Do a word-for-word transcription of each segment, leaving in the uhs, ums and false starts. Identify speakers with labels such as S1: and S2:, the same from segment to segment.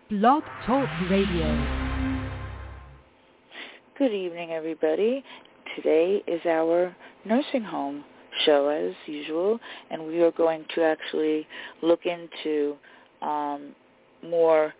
S1: Blog Talk Radio.
S2: Good evening, everybody. Today is our nursing home show, as usual, and we are going to actually look into um, more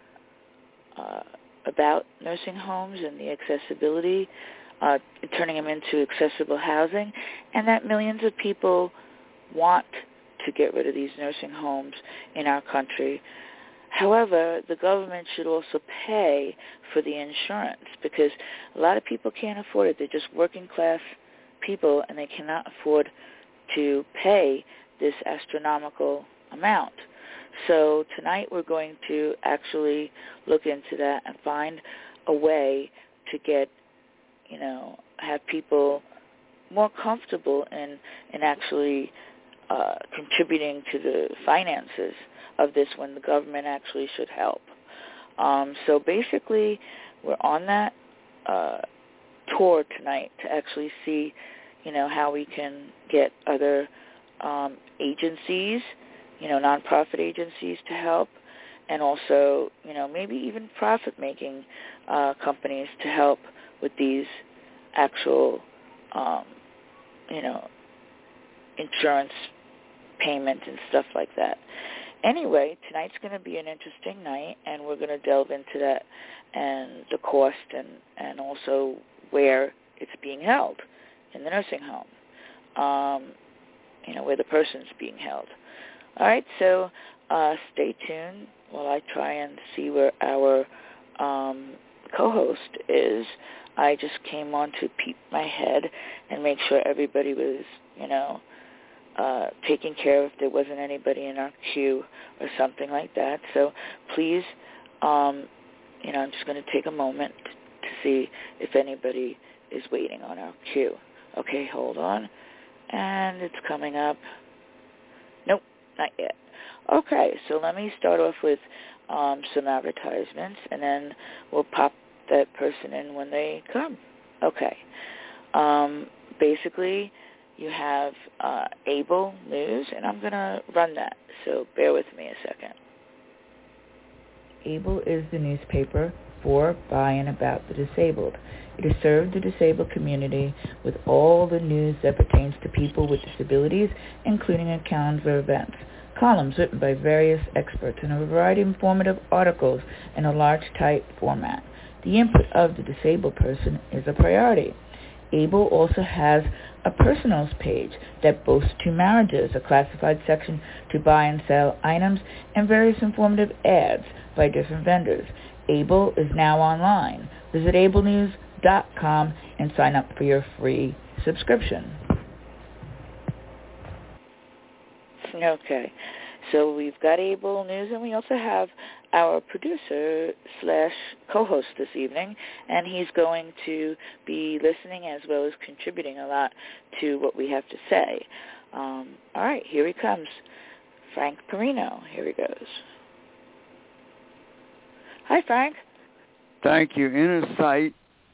S2: uh, about nursing homes and the accessibility, uh, turning them into accessible housing, and that millions of people want to get rid of these nursing homes in our country. However, the government should also pay for the insurance because a lot of people can't afford it. They're just working class people and they cannot afford to pay this astronomical amount. So tonight we're going to actually look into that and find a way to get, you know, have people more comfortable in, in actually uh, contributing to the finances of this when the government actually should help. Um, so basically, we're on that uh, tour tonight to actually see, you know, how we can get other um, agencies, you know, nonprofit agencies to help, and also, you know, maybe even profit-making uh, companies to help with these actual, um, you know, insurance payment and stuff like that. Anyway, tonight's going to be an interesting night, and we're going to delve into that and the cost and, and also where it's being held in the nursing home, um, you know, where the person's being held. All right, so uh, stay tuned while I try and see where our um, co-host is. I just came on to peep my head and make sure everybody was, you know, Uh, taking care of if there wasn't anybody in our queue or something like that. So please, um, you know, I'm just going to take a moment to see if anybody is waiting on our queue. Okay, hold on. And it's coming up. Nope, not yet. Okay, so let me start off with um, some advertisements, and then we'll pop that person in when they come. Okay. Um, basically, you have uh, Able News, and I'm going to run that, so bear with me a second. Able is the newspaper for, by, and about the disabled. It has served the disabled community with all the news that pertains to people with disabilities, including a calendar of events, columns written by various experts, and a variety of informative articles in a large type format. The input of the disabled person is a priority. Able also has a personals page that boasts two marriages, a classified section to buy and sell items, and various informative ads by different vendors. Able is now online. Visit able news dot com and sign up for your free subscription. Okay, so we've got Able News, and we also have our producer slash co-host this evening, and he's going to be listening as well as contributing a lot to what we have to say. Um, all right, here he comes. Frank Perino. Here he goes. Hi, Frank.
S3: Thank you. Inner sight.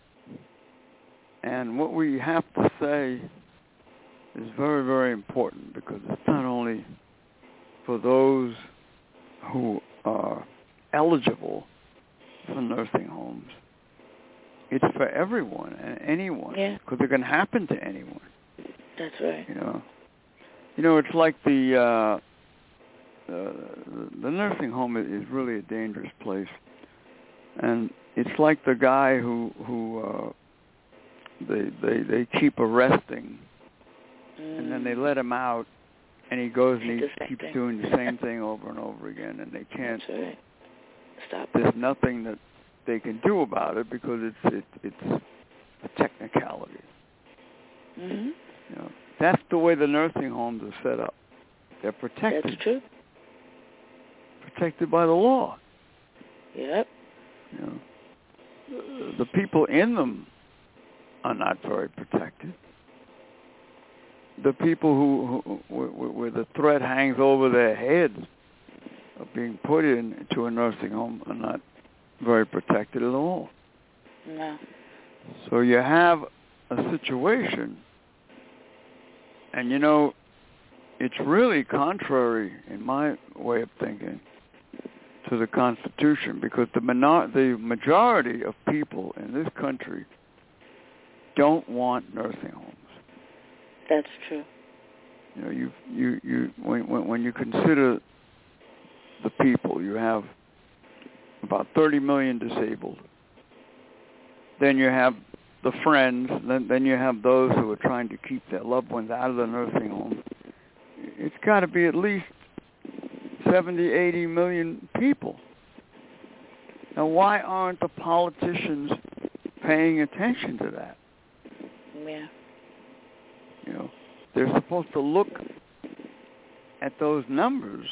S3: And what we have to say is very, very important because it's not only for those who are eligible for nursing homes. It's for everyone and anyone,
S2: yeah.
S3: because it can happen to anyone.
S2: That's right.
S3: You know, you know, it's like the uh, the, the nursing home is really a dangerous place, and it's like the guy who who uh, they they they keep arresting,
S2: mm.
S3: and then they let him out, and he goes and he keeps
S2: thing.
S3: doing the same thing over and over again, and they can't.
S2: That's right. Stop.
S3: There's nothing that they can do about it because it's it, it's a technicality.
S2: Mm-hmm.
S3: You know, that's the way the nursing homes are set up. They're protected.
S2: That's true.
S3: Protected by the law.
S2: Yep.
S3: You know, the people in them are not very protected. The people who, who where the threat hangs over their heads of being put into a nursing home are not very protected at all.
S2: No.
S3: So you have a situation, and you know, it's really contrary, in my way of thinking, to the Constitution, because the minor- the majority of people in this country don't want nursing homes.
S2: That's true.
S3: You know, you you you when when, when you consider the people, you have about thirty million disabled. Then you have the friends. Then then you have those who are trying to keep their loved ones out of the nursing home. It's got to be at least seventy, eighty million people. Now, why aren't the politicians paying attention to that?
S2: Yeah.
S3: You know, they're supposed to look at those numbers,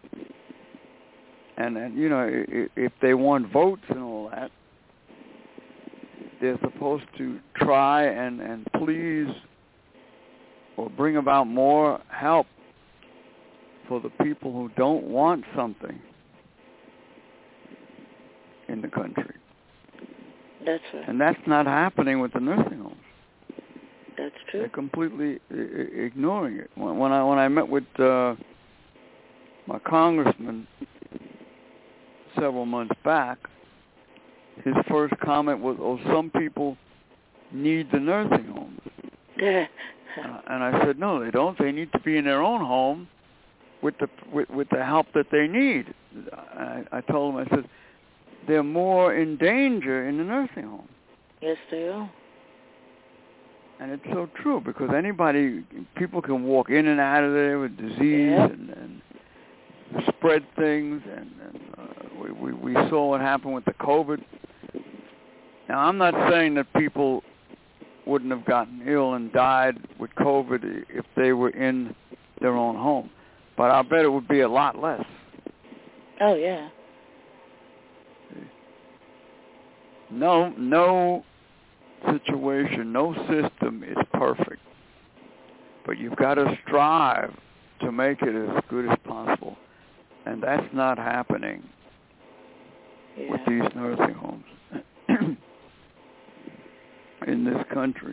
S3: and, and you know, if, if they want votes and all that, they're supposed to try and, and please or bring about more help for the people who don't want something in the country.
S2: That's right.
S3: And that's not happening with the nursing homes.
S2: That's true.
S3: They're completely I- ignoring it. When, when I when I met with uh, my congressman several months back, his first comment was, "Oh, some people need the nursing homes."
S2: Yeah.
S3: uh, and I said, "No, they don't. They need to be in their own home with the with, with the help that they need." I, I told him, I said, "They're more in danger in the nursing home."
S2: Yes, they are.
S3: And it's so true, because anybody, people can walk in and out of there with disease
S2: Yep.
S3: and, and spread things, and, and uh, we, we, we saw what happened with the COVID. Now, I'm not saying that people wouldn't have gotten ill and died with COVID if they were in their own home, but I bet it would be a lot less.
S2: Oh, yeah.
S3: No, no situation, no system is perfect, but you've got to strive to make it as good as possible, and that's not happening
S2: yeah.
S3: with these nursing homes in this country.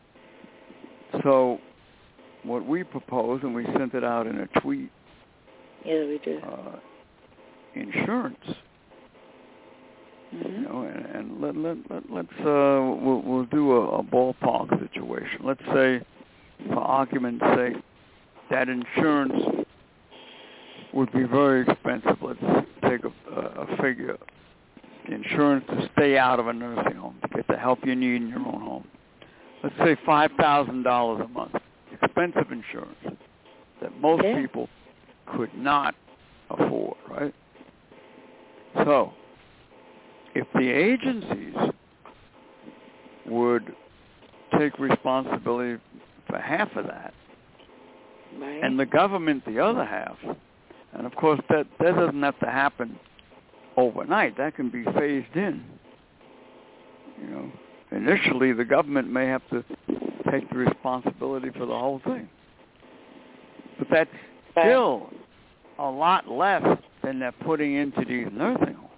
S3: So what we propose, and we sent it out in a tweet,
S2: Yeah, we do.
S3: uh, insurance.
S2: Mm-hmm.
S3: You know, and, and let, let, let, let's, uh, we'll, we'll do a, a ballpark situation. Let's say, for argument's sake, that insurance would be very expensive. Let's take a, a figure. Insurance to stay out of a nursing home, to get the help you need in your own home. Let's say five thousand dollars a month. Expensive insurance that most
S2: yeah.
S3: people could not afford, right? So, if the agencies would take responsibility for half of that,
S2: right.
S3: and the government the other half, and of course that, that doesn't have to happen overnight. That can be phased in. You know, initially the government may have to take the responsibility for the whole thing, but that's still a lot less than they're putting into these nursing homes.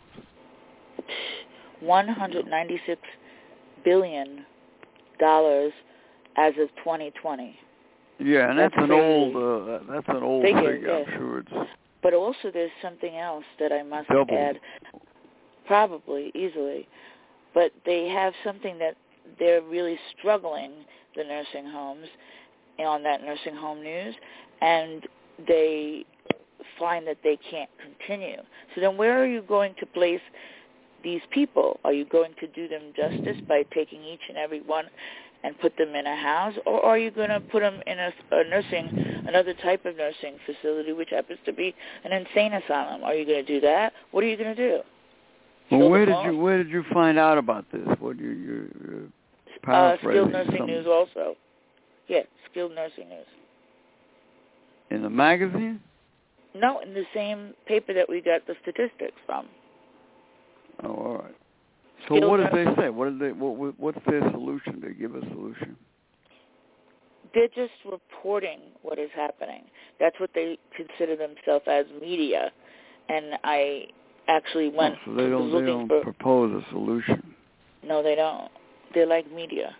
S2: one hundred ninety-six billion dollars as of twenty twenty.
S3: Yeah, and that's, that's an
S2: crazy.
S3: old uh, that's an old
S2: figure.
S3: figure.
S2: Yeah.
S3: I'm sure it's.
S2: But also, there's something else that I must
S3: double.
S2: add, probably easily. But they have something that they're really struggling, the nursing homes, on that nursing home news, and they find that they can't continue. So then, where are you going to place these people? Are you going to do them justice by taking each and every one and put them in a house, or are you going to put them in a, a nursing, another type of nursing facility, which happens to be an insane asylum? Are you going to do that? What are you going to do?
S3: Well, where did you where did you find out about this? What you you uh, paraphrasing?
S2: Uh, skilled nursing
S3: some...
S2: news also. Yeah, skilled nursing news.
S3: In the magazine?
S2: No, in the same paper that we got the statistics from.
S3: Oh, all right. So
S2: Skilled
S3: what did
S2: nursing.
S3: they say? What did they? What, what's their solution? They give a solution.
S2: They're just reporting what is happening. That's what they consider themselves as media. And I actually went.
S3: Oh, so they don't. They don't
S2: for,
S3: propose a solution.
S2: No, they don't. They're like media.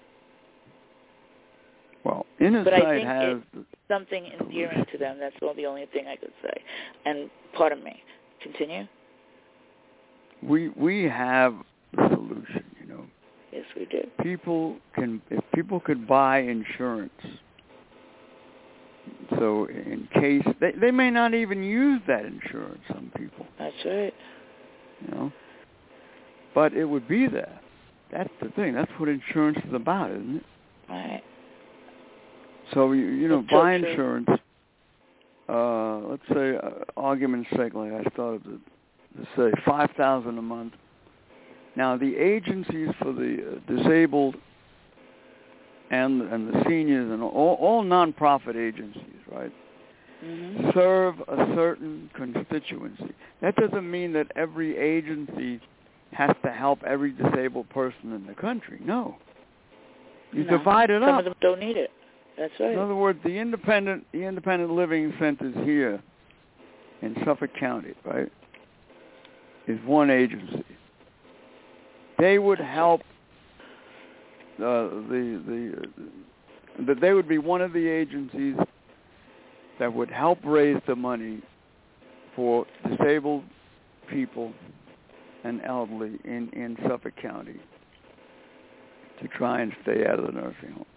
S3: Well, Inner
S2: but
S3: Sight
S2: I think
S3: has
S2: it's something endearing to them. That's all the only thing I could say. And pardon me. Continue.
S3: we we have the solution, you know.
S2: Yes, we do.
S3: People can, if people could buy insurance, so in case, they, they may not even use that insurance, some people.
S2: That's right.
S3: You know, but it would be there. That's the thing. That's what insurance is about, isn't it?
S2: Right.
S3: So, you, you know,
S2: That's
S3: buy
S2: so
S3: insurance, uh, let's say, uh, argument's sake, like I started to, to say, five thousand dollars a month. Now, the agencies for the uh, disabled and and the seniors and all, all nonprofit agencies, right,
S2: mm-hmm.
S3: serve a certain constituency. That doesn't mean that every agency has to help every disabled person in the country. No. You
S2: no.
S3: divide it
S2: Some
S3: up.
S2: Some of them don't need it. That's right.
S3: In other words, the independent the independent living centers here in Suffolk County, right, is one agency. They would help uh, the the uh, that they would be one of the agencies that would help raise the money for disabled people and elderly in, in Suffolk County to try and stay out of the nursing home.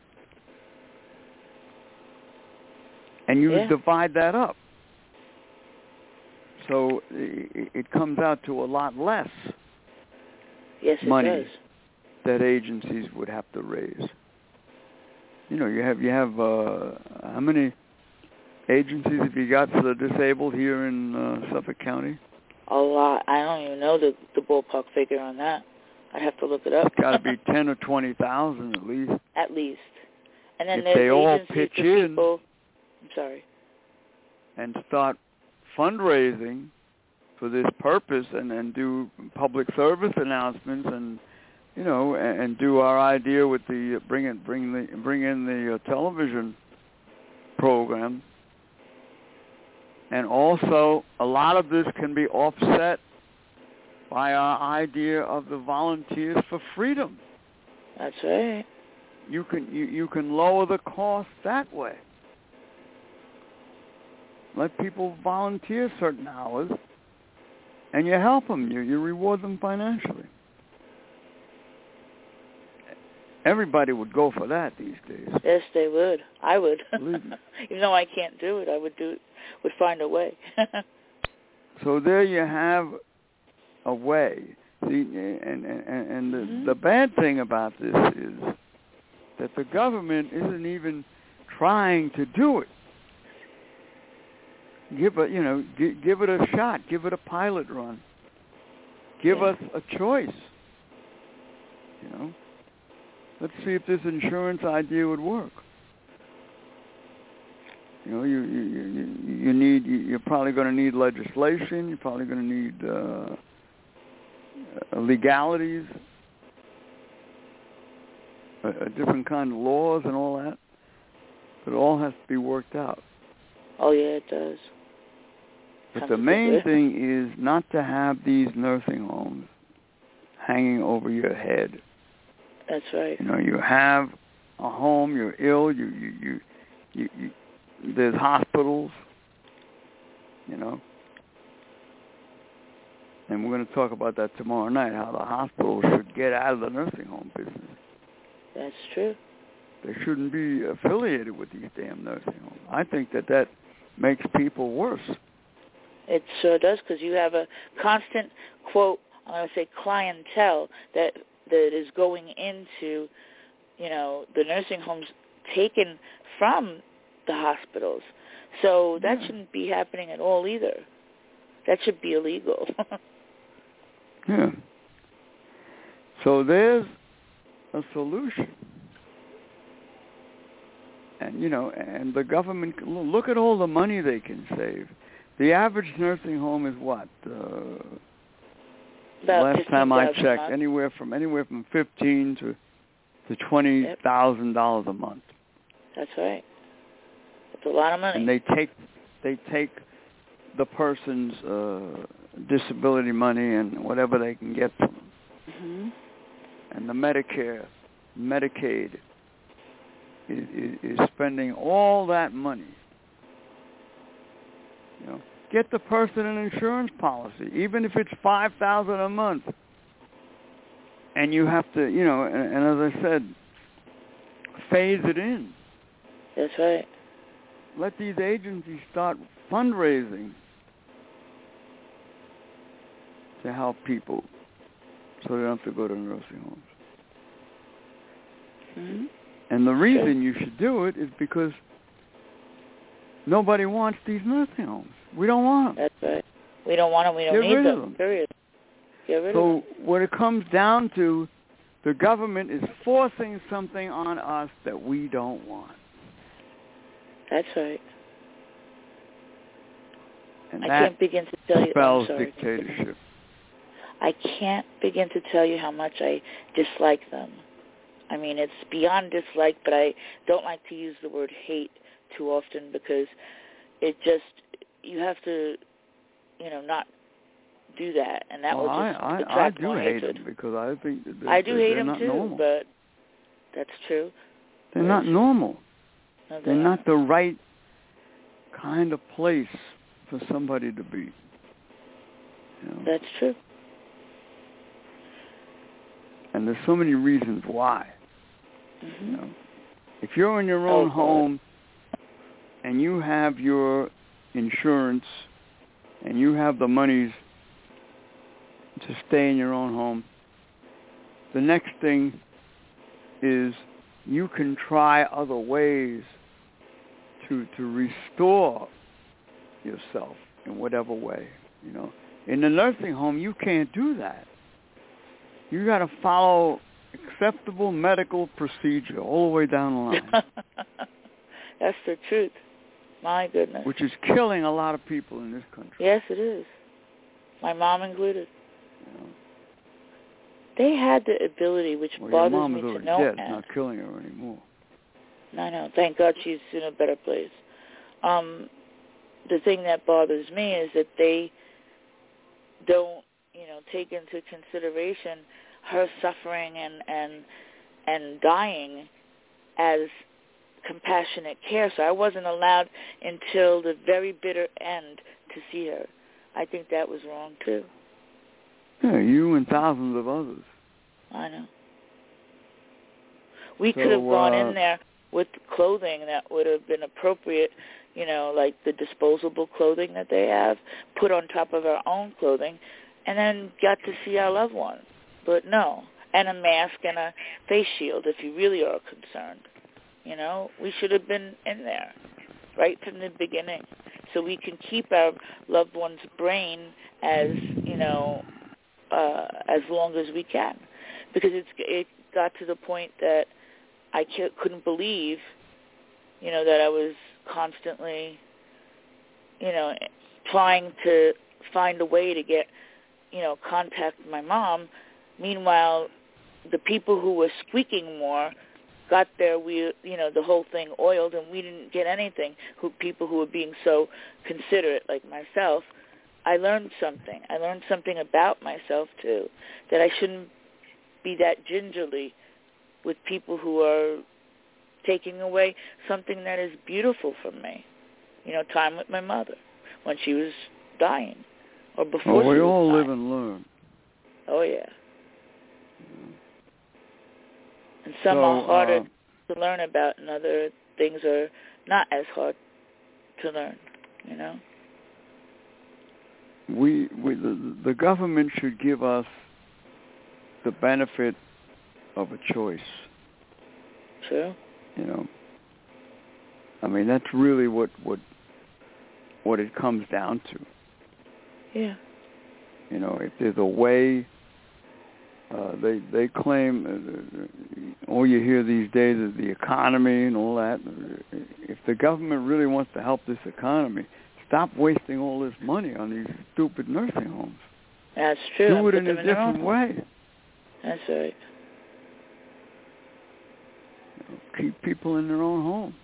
S3: And you
S2: yeah.
S3: divide that up. So it, it comes out to a lot less
S2: yes, it
S3: money
S2: does.
S3: that agencies would have to raise. You know, you have you have uh, how many agencies have you got for the disabled here in uh, Suffolk County?
S2: A lot. I don't even know the the ballpark figure on that. I'd have to look it up.
S3: It's got to be ten or twenty thousand at least.
S2: At least. And then
S3: if
S2: there's
S3: they all
S2: agencies
S3: pitch
S2: for
S3: in,
S2: people. I'm sorry.
S3: And start fundraising for this purpose, and, and do public service announcements, and you know, and, and do our idea with the bring in bring the bring in the uh, television program. And also, a lot of this can be offset by our idea of the Volunteers for Freedom.
S2: That's right.
S3: You can you, you can lower the cost that way. Let people volunteer certain hours, and you help them. You you reward them financially. Everybody would go for that these days.
S2: Yes, they would. I would.
S3: Believe me.
S2: Even though I can't do it, I would do. Would find a way.
S3: So there you have a way. See, and and, and the,
S2: mm-hmm.
S3: the bad thing about this is that the government isn't even trying to do it. Give it, you know, give, give it a shot. Give it a pilot run. Give
S2: yeah.
S3: us a choice. You know, let's see if this insurance idea would work. You know, you you you, you need you, you're probably going to need legislation. You're probably going to need uh, uh, legalities, a, a different kind of laws, and all that. But it all has to be worked out.
S2: Oh yeah, it does.
S3: But the main thing is not to have these nursing homes hanging over your head.
S2: That's right.
S3: You know, you have a home, you're ill, you you you, you, you there's hospitals, you know. And we're going to talk about that tomorrow night, how the hospitals should get out of the nursing home business.
S2: That's true.
S3: They shouldn't be affiliated with these damn nursing homes. I think that that makes people worse.
S2: It sure does, because you have a constant, quote, I'm going to say clientele that that is going into, you know, the nursing homes taken from the hospitals. So that
S3: yeah.
S2: shouldn't be happening at all either. That should be illegal.
S3: Yeah. So there's a solution. And, you know, and the government, look at all the money they can save. The average nursing home is what? Uh, last time I checked, anywhere from anywhere from fifteen to to twenty thousand dollars a month.
S2: That's right. That's a lot of money.
S3: And they take they take the person's uh, disability money and whatever they can get from them.
S2: Mm-hmm.
S3: And the Medicare, Medicaid is, is, is spending all that money. You know, get the person an insurance policy, even if it's five thousand a month. And you have to, you know, and, and as I said, phase it in.
S2: That's right.
S3: Let these agencies start fundraising to help people so they don't have to go to nursing homes.
S2: Mm-hmm.
S3: And the reason you should do it is because nobody wants these nursing homes. We don't want them.
S2: That's right. We don't want them. We don't
S3: Get
S2: need
S3: rid
S2: them.
S3: of them.
S2: Period. Get rid
S3: so
S2: of them.
S3: what it comes down to, the government is forcing something on us that we don't want.
S2: That's right.
S3: And
S2: I
S3: that
S2: can't begin to tell you.
S3: spells
S2: I'm sorry.
S3: dictatorship.
S2: I can't begin to tell you how much I dislike them. I mean, it's beyond dislike, but I don't like to use the word hate too often because it just, you have to, you know, not do that, and that
S3: well,
S2: will just
S3: I, I,
S2: attract
S3: I do
S2: more
S3: hate
S2: hatred.
S3: them because I think that they're,
S2: I do hate
S3: they're
S2: them
S3: not
S2: too,
S3: normal.
S2: but that's true.
S3: They're not normal.
S2: No,
S3: they're
S2: they
S3: not
S2: aren't.
S3: the right kind of place for somebody to be. You know?
S2: That's true.
S3: And there's so many reasons why.
S2: Mm-hmm.
S3: You know? If you're in your own
S2: oh,
S3: home and you have your insurance and you have the monies to stay in your own home, the next thing is you can try other ways to to restore yourself in whatever way. You know, in the nursing home, you can't do that. You got to follow acceptable medical procedure all the way down the line.
S2: That's the truth. My goodness.
S3: Which is killing a lot of people in this country.
S2: Yes, it is. My mom included.
S3: You know?
S2: They had the ability, which
S3: well,
S2: bothers
S3: your mom
S2: me
S3: is
S2: to
S3: already
S2: no
S3: dead.
S2: end.
S3: It's not killing her anymore.
S2: No, no. Thank God she's in a better place. Um, the thing that bothers me is that they don't, you know, take into consideration her suffering and and and dying as compassionate care. So I wasn't allowed until the very bitter end to see her. I think that was wrong too.
S3: Yeah, you and thousands of others.
S2: I know. We
S3: so,
S2: could have gone
S3: uh,
S2: in there with clothing that would have been appropriate, you know, like the disposable clothing that they have, put on top of our own clothing, and then got to see our loved ones. But no, and a mask and a face shield if you really are concerned. You know, we should have been in there right from the beginning so we can keep our loved one's brain as, you know, uh, as long as we can. Because it's, it got to the point that I couldn't believe, you know, that I was constantly, you know, trying to find a way to get, you know, contact my mom. Meanwhile, the people who were squeaking more got their, we, you know, the whole thing oiled, and we didn't get anything. Who people who were being so considerate, like myself, I learned something. I learned something about myself too, that I shouldn't be that gingerly with people who are taking away something that is beautiful from me. You know, time with my mother when she was dying, or before
S3: well,
S2: she
S3: we
S2: was
S3: all
S2: dying.
S3: live and learn.
S2: Oh yeah. And some
S3: so,
S2: are harder
S3: uh,
S2: to learn about, and other things are not as hard to learn. You know.
S3: We, we the, the government should give us the benefit of a choice.
S2: True.
S3: You know. I mean, that's really what what what it comes down to.
S2: Yeah.
S3: You know, if there's a way, uh, they they claim, uh, all you hear these days is the economy and all that. If the government really wants to help this economy, stop wasting all this money on these stupid nursing homes.
S2: That's true.
S3: Do it
S2: in
S3: in a different way.
S2: That's right.
S3: You know, keep people in their own home.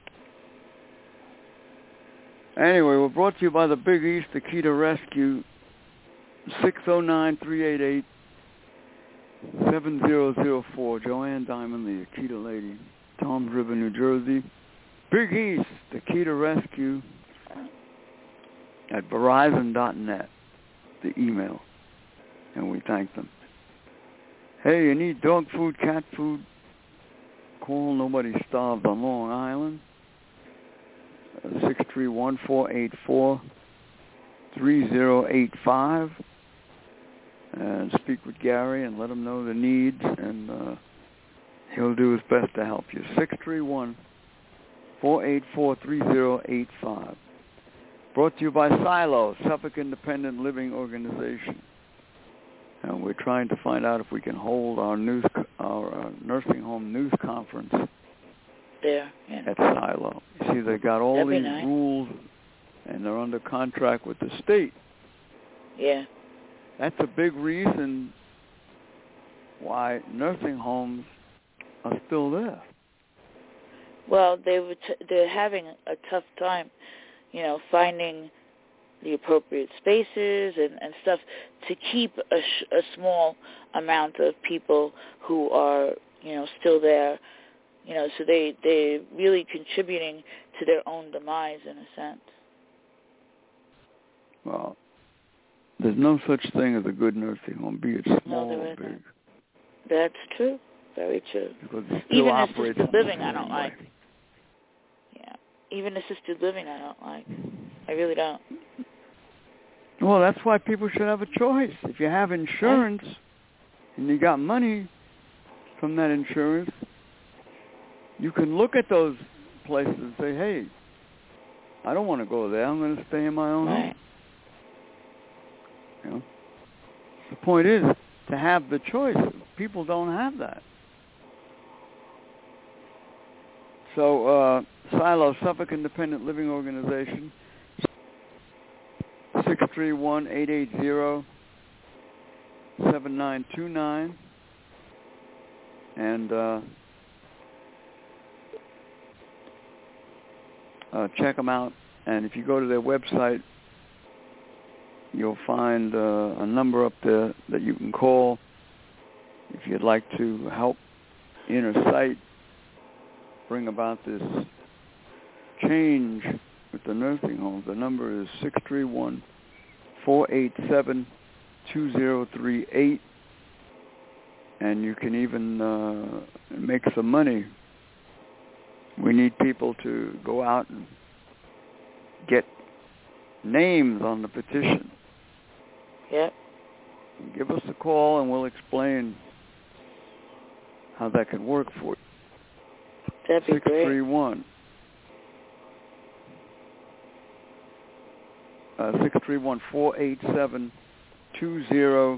S3: Anyway, we're brought to you by the Big East, the Key to Rescue, six oh nine, three eight eight, seven zero zero four. Joanne Diamond, the Akita lady, Toms River, New Jersey. Big East, the Key to Rescue. at verizon dot net, the email, and we thank them. Hey, you need dog food, cat food? Call Nobody Starved on Long Island, six three one, four eight four, three zero eight five, and speak with Gary and let him know the needs, and uh, he'll do his best to help you. six three one, four eight four, three zero eight five. Brought to you by Silo, Suffolk Independent Living Organization. And we're trying to find out if we can hold our news, our uh, nursing home news conference
S2: there yeah.
S3: at Silo. You see, they got all
S2: That'd
S3: these
S2: nice.
S3: rules, and they're under contract with the state.
S2: Yeah.
S3: That's a big reason why nursing homes are still there.
S2: Well, they were t- they're having a tough time, you know, finding the appropriate spaces and, and stuff to keep a, sh- a small amount of people who are, you know, still there, you know, so they, they're really contributing to their own demise in a sense.
S3: Well, there's no such thing as a good nursing home, be it small
S2: no,
S3: or big.
S2: That's true. Very true.
S3: Because it still
S2: Even
S3: operates
S2: assisted living I don't
S3: way.
S2: like. Yeah. Even assisted living I don't like. I really don't.
S3: Well, that's why people should have a choice. If you have insurance and you got money from that insurance, you can look at those places and say, hey, I don't want to go there. I'm going to stay in my own
S2: right.
S3: home. You know? The point is to have the choice. People don't have that. So, uh, Silo, Suffolk Independent Living Organization, six three one, eight eight zero, seven nine two nine. And uh, uh, check them out. And if you go to their website, you'll find uh, a number up there that you can call if you'd like to help Inner Sight bring about this change with the nursing homes. The number is six three one, four eight seven, two zero three eight, and you can even uh, make some money. We need people to go out and get names on the petition.
S2: Yep.
S3: Give us a call and we'll explain how that can work for you.
S2: That'd be
S3: six three one. Uh, six three one, four eight seven, two zero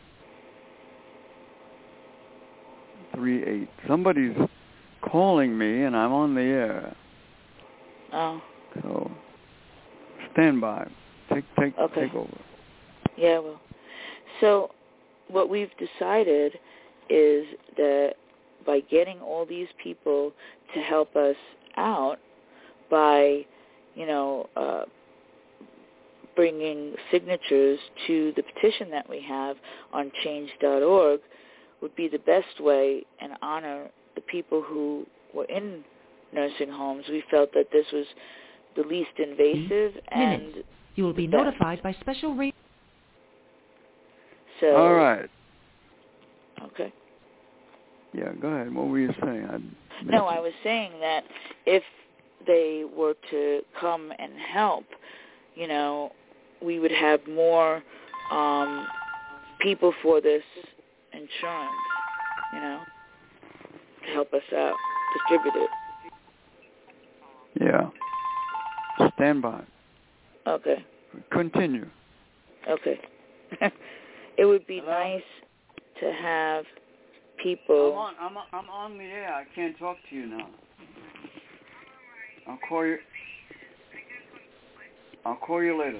S3: three eight. Somebody's calling me and I'm on the air.
S2: Oh.
S3: So stand by. Take take
S2: okay.
S3: take over.
S2: Yeah, well. So what we've decided is that by getting all these people to help us out by, you know, uh, bringing signatures to the petition that we have on change dot org would be the best way and honor the people who were in nursing homes. We felt that this was the least invasive and
S1: Minutes. You will be notified by special rate.
S2: So,
S3: all right.
S2: Okay.
S3: Yeah, go ahead. What were you saying? I'd
S2: no, I was saying that if they were to come and help, you know, we would have more um, people for this insurance, you know, to help us out, distribute it.
S3: Yeah. Stand by.
S2: Okay.
S3: Continue.
S2: Okay. It would be
S3: Hello?
S2: nice to have people.
S3: I'm on, I'm, on, I'm on the air. I can't talk to you now. I'll call you. I'll call you later.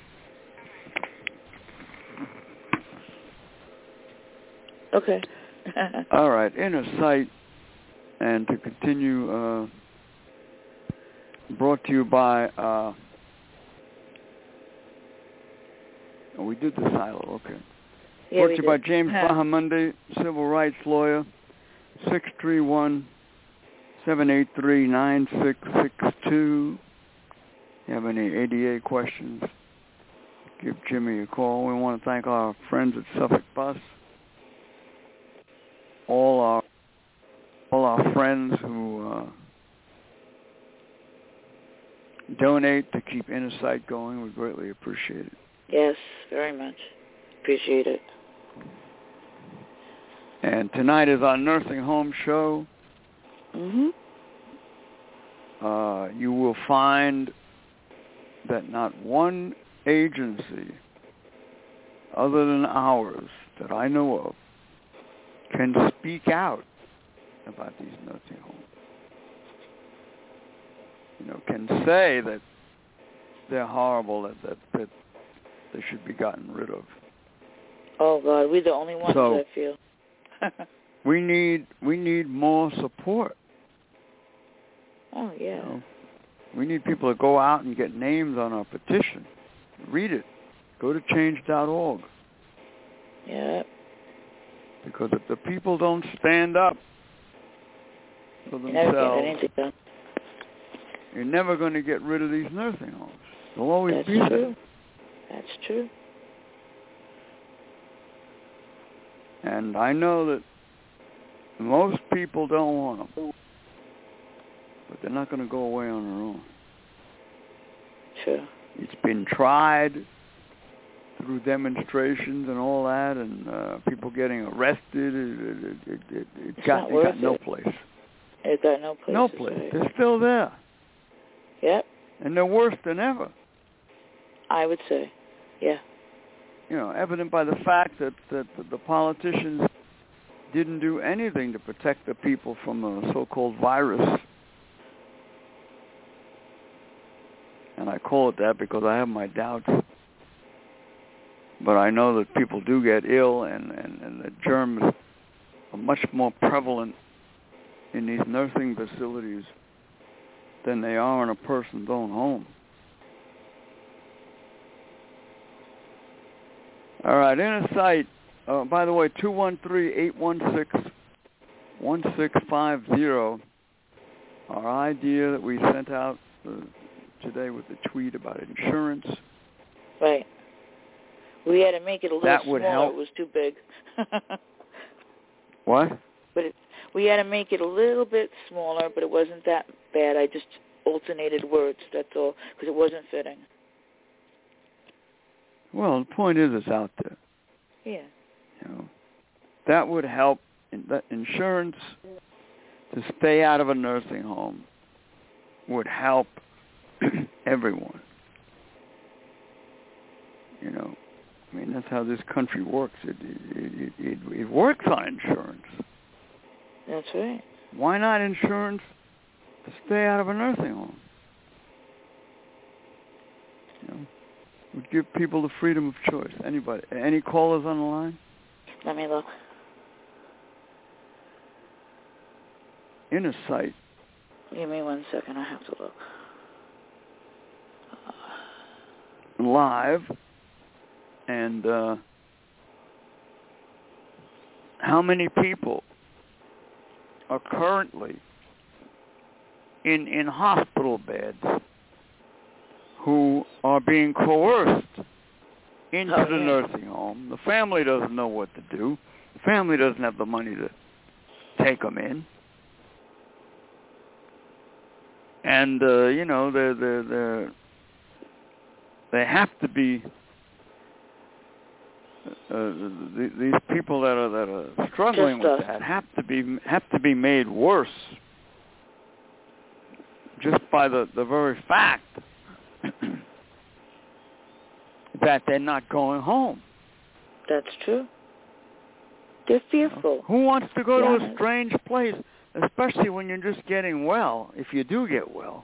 S2: Okay.
S3: All right. Inner Sight, and to continue, uh, brought to you by. Uh, oh, we did the Silo. Okay.
S2: Yeah,
S3: Brought
S2: we
S3: to you
S2: did.
S3: by James Bahamundi, civil rights lawyer, six three one, seven eight three, nine six six two. You have any A D A questions? give Jimmy a call. We want to thank our friends at Suffolk Bus, all our all our friends who uh, donate to keep Inner Sight going. We greatly appreciate it.
S2: Yes, very much. Appreciate it.
S3: And tonight is our nursing home show.
S2: Mm-hmm.
S3: Uh, you will find that not one agency other than ours that I know of can speak out about these nursing homes. You know, can say that they're horrible, that, that, that they should be gotten rid of.
S2: Oh, God, we're the only ones,
S3: so,
S2: I feel.
S3: we need we need more support.
S2: Oh, yeah.
S3: You know, we need people to go out and get names on our petition. Read it. Go to change dot org.
S2: Yeah.
S3: Because if the people don't stand up for
S2: You never
S3: themselves,
S2: get anything done.
S3: You're never going to get rid of these nursing homes. They'll always
S2: That's
S3: be
S2: true.
S3: there.
S2: That's true.
S3: And I know that most people don't want them. But they're not going to go away on their own.
S2: True.
S3: It's been tried through demonstrations and all that, and uh, people getting arrested. It, it, it, it, it,
S2: it's
S3: got, it got no
S2: it.
S3: place.
S2: It got no place.
S3: No place.
S2: Right.
S3: They're still there.
S2: Yep.
S3: And they're worse than ever.
S2: I would say. Yeah.
S3: You know, evident by the fact that, that the politicians didn't do anything to protect the people from a so-called virus. And I call it that because I have my doubts. But I know that people do get ill, and, and, and the germs are much more prevalent in these nursing facilities than they are in a person's own home. All right, Inner Sight. Uh, by the way, two one three, eight one six, one six five zero. Our idea that we sent out uh, today with the tweet about insurance.
S2: Right. We had to make it a little
S3: that
S2: smaller.
S3: Would help.
S2: It was too big.
S3: What?
S2: But it, we had to make it a little bit smaller, but it wasn't that bad. I just alternated words, that's all, because it wasn't fitting.
S3: Well, the point is it's out there.
S2: Yeah.
S3: You know, that would help in, that insurance to stay out of a nursing home would help everyone. You know, I mean, that's how this country works. It it, it, it, it works on insurance.
S2: That's right.
S3: Why not insurance to stay out of a nursing home? You know, would give people the freedom of choice. Anybody? Any callers on the line?
S2: Let me look.
S3: Inner Sight.
S2: Give me one second. I have to look.
S3: Live. And uh, how many people are currently in in hospital beds who are being coerced into
S2: oh,
S3: the
S2: yeah.
S3: nursing home? The family doesn't know what to do. The family doesn't have the money to take them in. And, uh, you know, they're, they're, they're, they have to be... Uh, the, these people that are that are struggling
S2: just, uh,
S3: with that have to be have to be made worse just by the, the very fact that they're not going home.
S2: That's true. They're fearful.
S3: You know? Who wants to go
S2: yeah.
S3: to a strange place, especially when you're just getting well, if you do get well?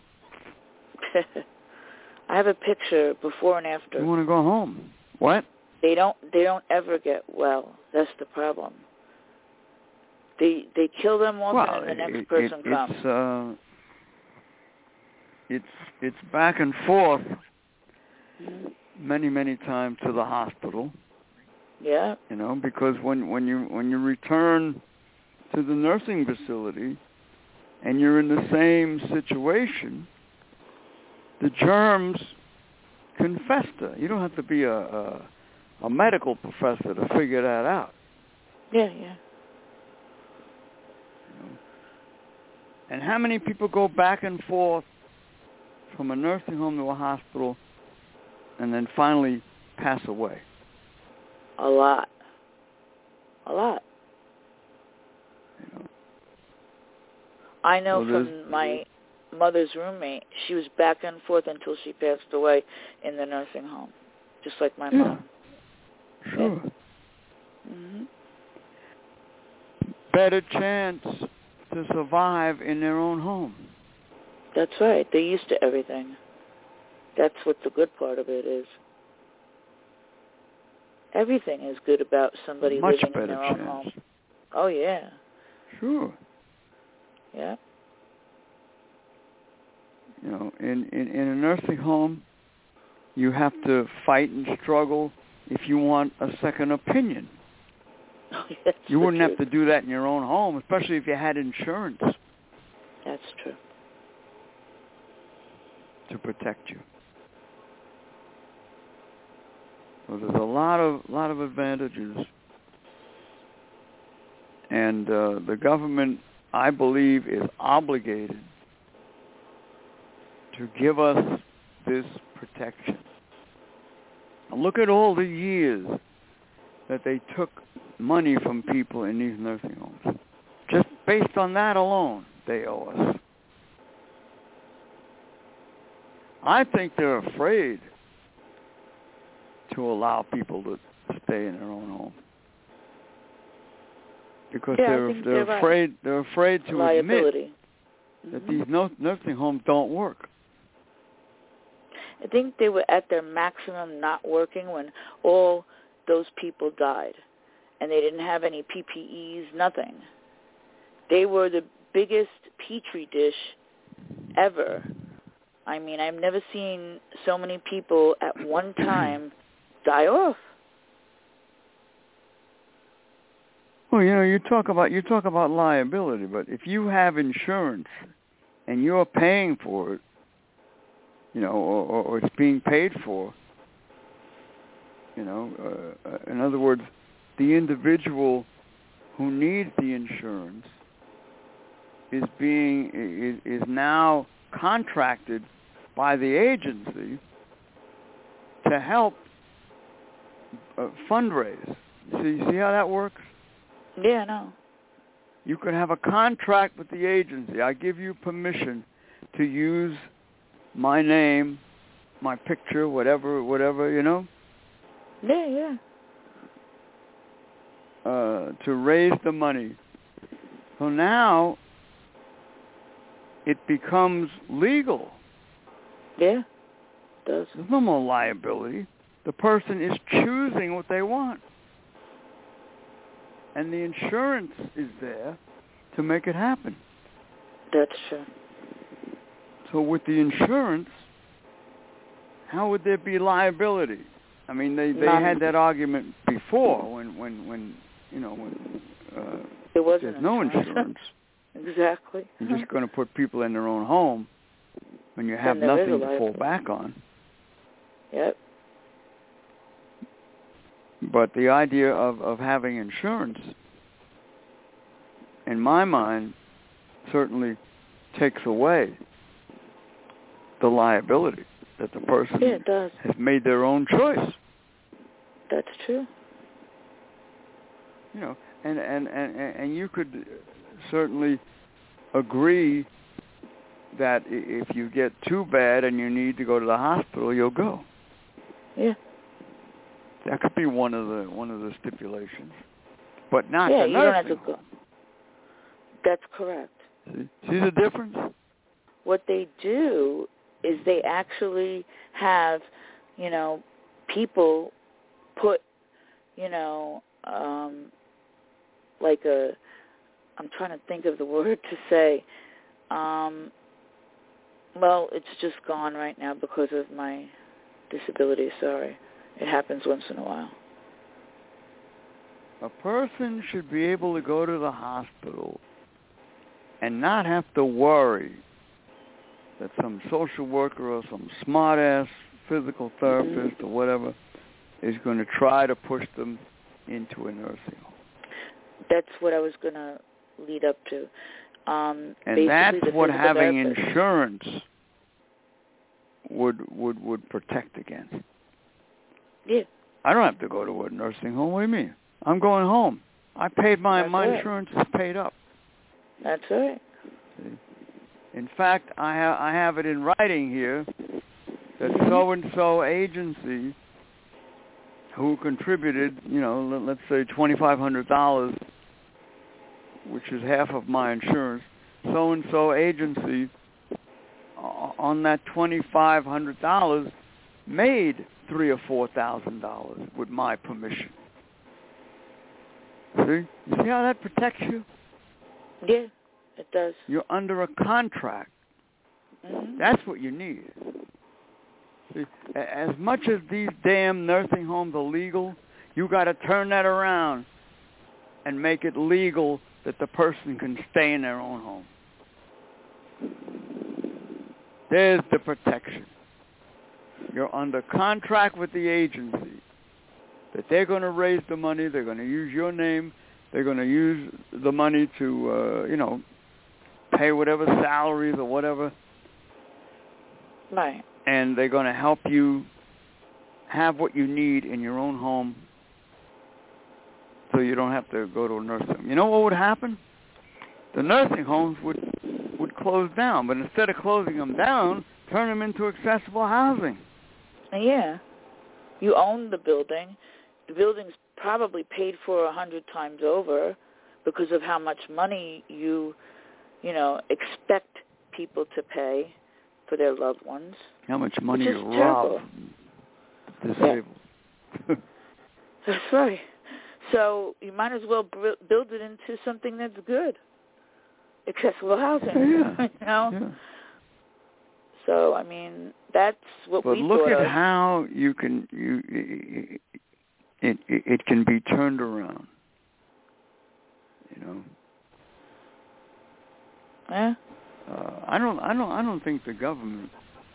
S2: I have a picture before and after.
S3: You want to go home. What?
S2: They don't. They don't ever get well. That's the problem. They they kill them off,
S3: well,
S2: and then the next
S3: it,
S2: person
S3: it,
S2: comes.
S3: It's, uh, it's it's back and forth many many times to the hospital.
S2: Yeah.
S3: You know, because when when you when you return to the nursing facility and you're in the same situation, the germs confess to. You don't have to be a, a a medical professor to figure that out.
S2: Yeah, yeah.
S3: You know? And how many people go back and forth from a nursing home to a hospital and then finally pass away?
S2: A lot. A lot.
S3: You know?
S2: I know
S3: So
S2: from my mother's roommate, she was back and forth until she passed away in the nursing home, just like my
S3: yeah.
S2: mom.
S3: Sure.
S2: Yeah. Mm-hmm.
S3: Better chance to survive in their own home.
S2: That's right. They're used to everything. That's what the good part of it is. Everything is good about somebody
S3: Much
S2: living
S3: better
S2: in their own
S3: chance.
S2: home. Oh, yeah.
S3: Sure.
S2: Yeah.
S3: You know, in, in, in a nursing home, you have to fight and struggle if you want a second opinion.
S2: Oh, that's
S3: you wouldn't
S2: true.
S3: have to do that in your own home, especially if you had insurance.
S2: That's true.
S3: To protect you. So there's a lot of lot of advantages, and uh, the government, I believe, is obligated to give us this protection. Now look at all the years that they took money from people in these nursing homes. Just based on that alone, they owe us. I think they're afraid to allow people to stay in their own home because
S2: yeah,
S3: they're
S2: I think
S3: they're
S2: they're
S3: afraid
S2: right.
S3: they're afraid to
S2: Liability.
S3: admit that
S2: Mm-hmm.
S3: these no, nursing homes don't work.
S2: I think they were at their maximum not working when all those people died, and they didn't have any P P Es, nothing. They were the biggest petri dish ever. I mean, I've never seen so many people at one time die off.
S3: Well, you know, you talk about you talk about liability, but if you have insurance and you're paying for it, you know, or, or, or it's being paid for, you know, uh, in other words, the individual who needs the insurance is being is, is now contracted by the agency to help uh, fundraise. See, see how that works?
S2: Yeah, no.
S3: You could have a contract with the agency. I give you permission to use my name, my picture, whatever, whatever, you know,
S2: Yeah, yeah.
S3: uh, to raise the money. So now it becomes legal.
S2: Yeah, it does.
S3: There's no more liability. The person is choosing what they want. And the insurance is there to make it happen.
S2: That's true.
S3: So with the insurance, how would there be liability? I mean, they, they
S2: None.
S3: had that argument before when, when, when you know, when uh,
S2: There wasn't
S3: there's no
S2: insurance.
S3: insurance.
S2: Exactly.
S3: You're just going to put people in their own home when you have
S2: Then there is
S3: nothing
S2: a
S3: to fall
S2: liability.
S3: back on.
S2: Yep.
S3: But the idea of, of having insurance, in my mind, certainly takes away the liability that the person
S2: Yeah, it does.
S3: has made their own choice.
S2: That's true.
S3: You know, and, and, and, and you could certainly agree that if you get too bad and you need to go to the hospital, you'll go.
S2: Yeah.
S3: That could be one of the one of the stipulations, but not
S2: yeah,
S3: the
S2: you don't have
S3: nursing
S2: to go.
S3: home.
S2: That's correct.
S3: See, see the difference?
S2: What they do is they actually have, you know, people put, you know, um, like a, I'm trying to think of the word to say, um, well, it's just gone right now because of my disability, sorry. It happens once in a while.
S3: A person should be able to go to the hospital and not have to worry that some social worker or some smart-ass physical therapist or whatever is going to try to push them into a nursing home.
S2: That's what I was going to lead up to. Um,
S3: and that's what having
S2: therapist.
S3: insurance would would would protect against.
S2: Yeah.
S3: I don't have to go to a nursing home. What do you mean? I'm going home. I paid my
S2: That's
S3: my
S2: right.
S3: insurance is paid up.
S2: That's right.
S3: See? In fact, I have I have it in writing here that
S2: Mm-hmm.
S3: so and so agency who contributed, you know, let's say twenty-five hundred dollars, which is half of my insurance. So and so agency on that twenty-five hundred dollars made three or four thousand dollars with my permission. See, you see how that protects you?
S2: Yeah, it does.
S3: You're under a contract.
S2: Mm-hmm.
S3: That's what you need. See, as much as these damn nursing homes are legal, you got to turn that around and make it legal that the person can stay in their own home. There's the protection. You're under contract with the agency that they're going to raise the money, they're going to use your name, they're going to use the money to, uh, you know, pay whatever salaries or whatever.
S2: Right.
S3: And they're going to help you have what you need in your own home so you don't have to go to a nursing home. You know what would happen? The nursing homes would would close down, but instead of closing them down, turn them into accessible housing.
S2: Yeah. You own the building. The building's probably paid for a hundred times over because of how much money you, you know, expect people to pay for their loved ones.
S3: How much money you
S2: terrible.
S3: rob disabled.
S2: Yeah. That's right. So you might as well build it into something that's good. Accessible housing.
S3: Yeah.
S2: You know?
S3: Yeah.
S2: So, I mean, that's what
S3: but
S2: we
S3: look
S2: thought
S3: at
S2: of.
S3: how you can you it, it it can be turned around. You know.
S2: Yeah.
S3: Uh, I don't I don't I don't think the government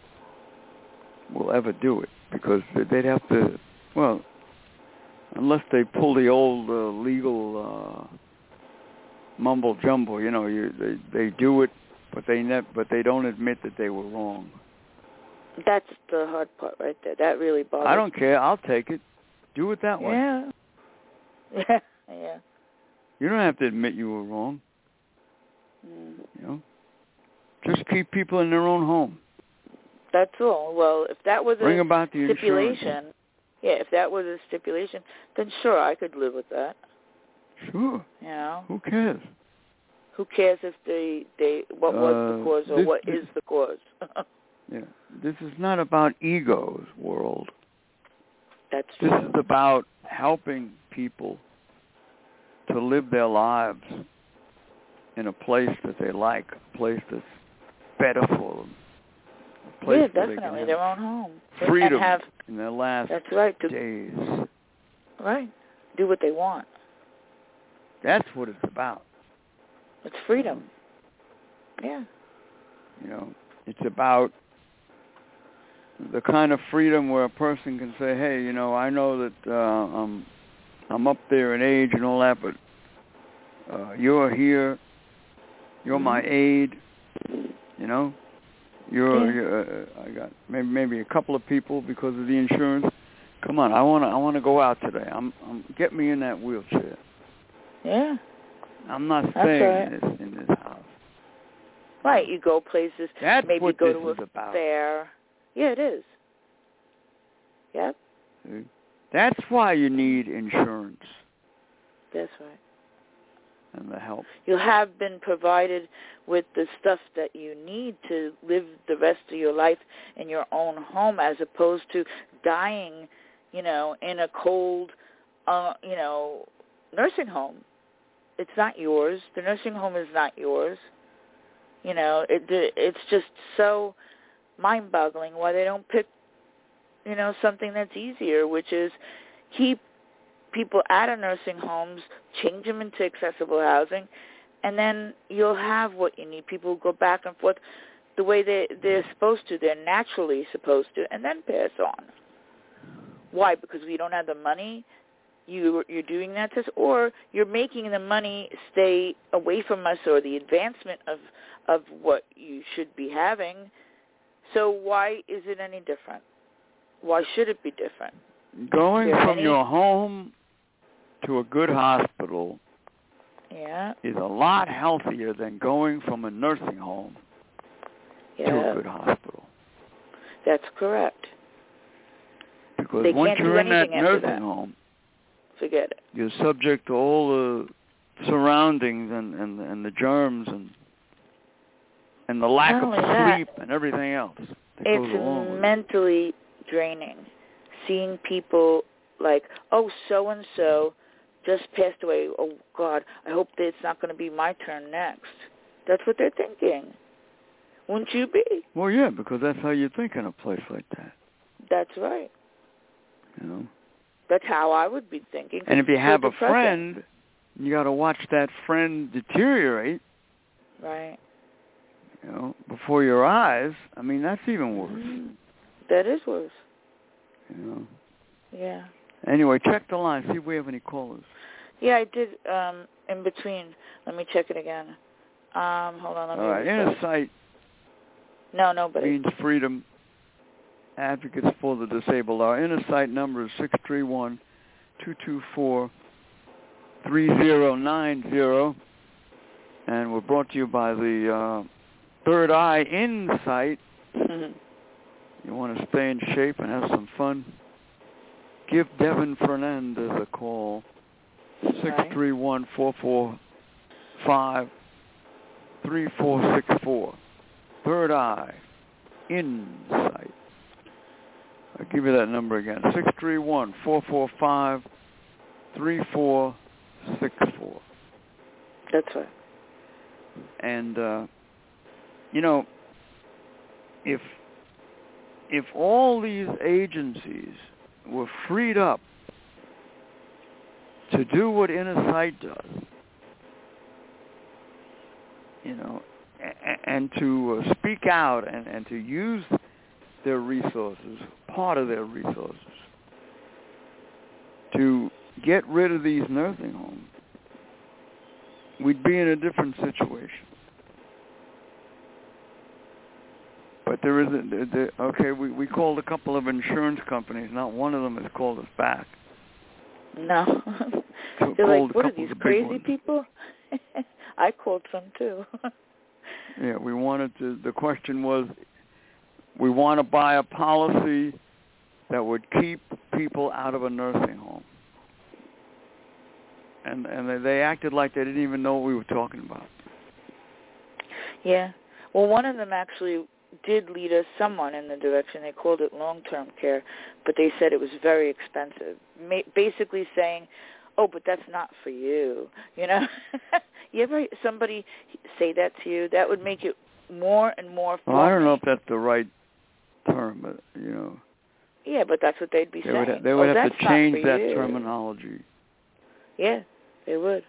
S3: will ever do it because they'd have to, well, unless they pull the old uh, legal uh, mumble jumble, you know, you, they they do it, but they ne- but they don't admit that they were wrong.
S2: That's the hard part right there. That really bothers me.
S3: I don't care. I'll take it. Do it that way.
S2: Yeah. Yeah. Yeah.
S3: You don't have to admit you were wrong.
S2: Mm.
S3: You know, just keep people in their own home.
S2: That's all. Well, if that was
S3: Bring
S2: a
S3: about the
S2: stipulation,
S3: insurance.
S2: yeah, if that was a stipulation, then sure, I could live with that.
S3: Sure.
S2: You know,
S3: Who cares?
S2: who cares if they they what was
S3: Uh,
S2: the cause or
S3: this,
S2: what
S3: this,
S2: is the cause?
S3: Yeah, this is not about egos, world.
S2: That's
S3: This
S2: true.
S3: is about helping people to live their lives in a place that they like, a place that's better for them. A place
S2: Yeah,
S3: where they
S2: definitely,
S3: can
S2: their
S3: have
S2: own home.
S3: freedom
S2: And have,
S3: in their last
S2: that's right, to,
S3: days.
S2: right, do what they want.
S3: That's what it's about.
S2: It's freedom. Yeah.
S3: You know, it's about the kind of freedom where a person can say, hey, you know, I know that uh, I'm, I'm up there in age and all that, but uh, you're here, you're
S2: Mm-hmm.
S3: my aide, you know. You're,
S2: Yeah.
S3: you're uh, I got maybe maybe a couple of people because of the insurance. Come on, I want to I want to go out today. I'm, I'm get me in that wheelchair.
S2: Yeah.
S3: I'm not
S2: That's
S3: staying
S2: right.
S3: in this in this house.
S2: Right, you go places,
S3: That's
S2: maybe
S3: what
S2: go
S3: this
S2: to
S3: is
S2: a
S3: about.
S2: fair. Yeah, it is. Yep,
S3: See? That's why you need insurance
S2: that's right.
S3: and the help.
S2: You have been provided with the stuff that you need to live the rest of your life in your own home as opposed to dying, you know, in a cold, uh, you know, nursing home. It's not yours. The nursing home is not yours. You know, it, it's just so mind-boggling why they don't pick, you know, something that's easier, which is keep people out of nursing homes, change them into accessible housing, and then you'll have what you need. People go back and forth the way they, they're supposed to, they're naturally supposed to, and then pass on. Why? Because we don't have the money? You, you're doing that to us? Or you're making the money stay away from us, or the advancement of, of what you should be having. So why is it any different? Why should it be different?
S3: Going from any... your home to a good hospital
S2: yeah.
S3: is a lot healthier than going from a nursing home
S2: yeah.
S3: to a good hospital.
S2: That's correct.
S3: Because
S2: they
S3: once
S2: can't
S3: you're in that nursing
S2: that.
S3: home,
S2: forget it.
S3: You're subject to all the surroundings and, and, and the germs and and the lack of sleep and everything else.
S2: It's mentally draining. Seeing people like, oh, so-and-so just passed away. Oh, God, I hope that it's not going to be my turn next. That's what they're thinking. Wouldn't you be?
S3: Well, yeah, because that's how you think in a place like that.
S2: That's right.
S3: You know?
S2: That's how I would be thinking.
S3: And if you have a friend, you got to watch that friend deteriorate.
S2: Right.
S3: You know, before your eyes. I mean, that's even worse.
S2: Mm-hmm. That is worse.
S3: You know.
S2: Yeah.
S3: Anyway, check the line. See if we have any callers.
S2: Yeah, I did. Um, in between, let me check it again. Um, hold on. Let me
S3: All right. Inner Sight.
S2: No, nobody.
S3: Means freedom. Advocates for the disabled. Our Inner Sight number is six three one, two two four, three zero nine zero, and we're brought to you by the uh, Third Eye Insight.
S2: Mm-hmm.
S3: You want to stay in shape and have some fun? Give Devin Fernandez a call. six three one, four four five, three four six four. Third Eye Insight. I'll give you that number again. six three one, four four five, three four six four.
S2: That's right.
S3: And, uh, you know, if if all these agencies were freed up to do what Inner Sight does, you know, and, and to uh, speak out and, and to use their resources, part of their resources, to get rid of these nursing homes, we'd be in a different situation. But there isn't, there, there, okay, we, we called a couple of insurance companies. Not one of them has called us back.
S2: No.
S3: So
S2: they're like, what are these crazy people? I called some too.
S3: Yeah, we wanted to, the question was, we want to buy a policy that would keep people out of a nursing home. And and they, they acted like they didn't even know what we were talking about.
S2: Yeah. Well, one of them actually did lead us someone in the direction. They called it long-term care, but they said it was very expensive. Ma- basically saying, oh, but that's not for you. You know? You ever somebody say that to you? That would make it more and more for
S3: Well, I don't
S2: me.
S3: know if that's the right term, but, you know.
S2: Yeah, but that's what they'd be
S3: they
S2: saying.
S3: Would, they would
S2: oh,
S3: have to change that
S2: you.
S3: terminology.
S2: Yeah, they would.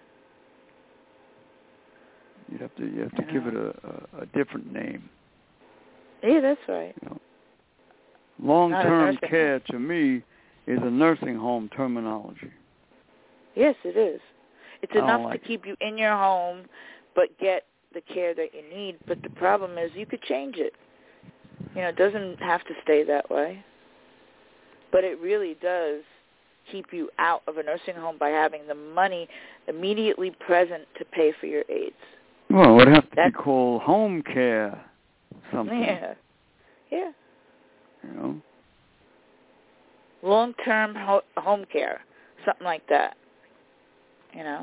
S3: You'd have to you have to
S2: uh-huh.
S3: give it a, a, a different name.
S2: Yeah, that's right.
S3: You know, long-term care
S2: home.
S3: to me is a nursing home terminology.
S2: Yes, it is. It's enough
S3: like
S2: to keep you in your home, but get the care that you need. But the problem is you could change it. You know, it doesn't have to stay that way. But it really does keep you out of a nursing home by having the money immediately present to pay for your aids.
S3: Well, it would have to
S2: That's,
S3: be called home care something.
S2: Yeah. Yeah.
S3: You know?
S2: Long-term ho- home care, something like that. You know?